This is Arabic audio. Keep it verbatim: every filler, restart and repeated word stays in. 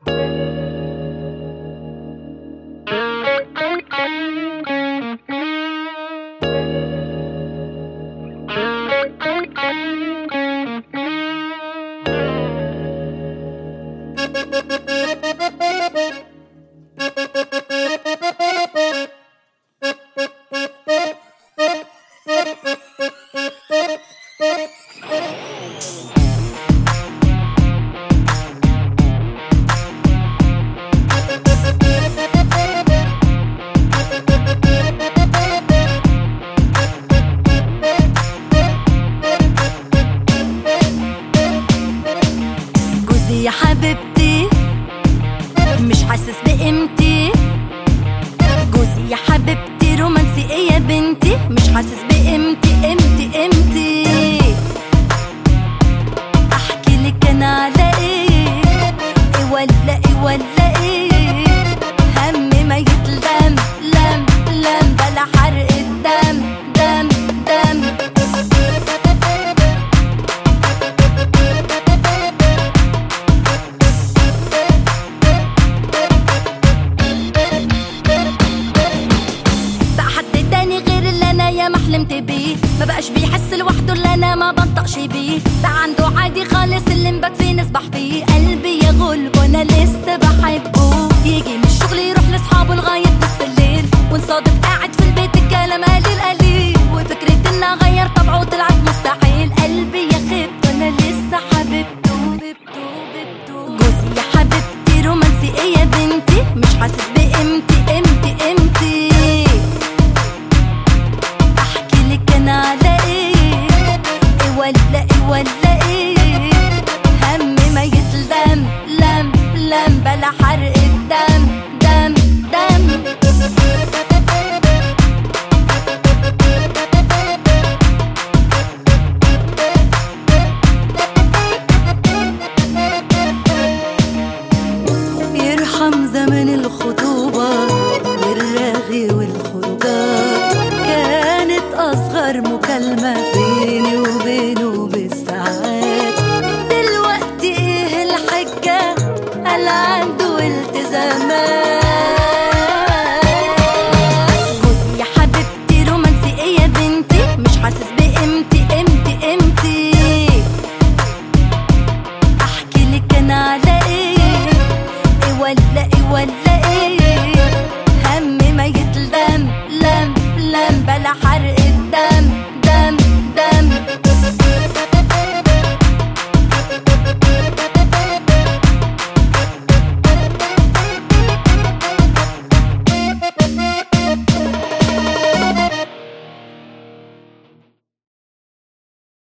يا حبيبتي مش حاسس بقيمتي، جوزي يا حبيبتي رومانسي ايه يا بنتي، مش حاسس بقيمتي قيمتي قيمتي. احكي لك انا على ايه، ايه ولا ايه ولا ايه، هم ما يتلم لم لم بلا حرق الدم دم دم. ما حلمت بيه، ما بقاش بيحس لوحده اللي انا ما بنطقش بيه، ده عنده عادي خالص اللي مبات فيه نسبح فيه.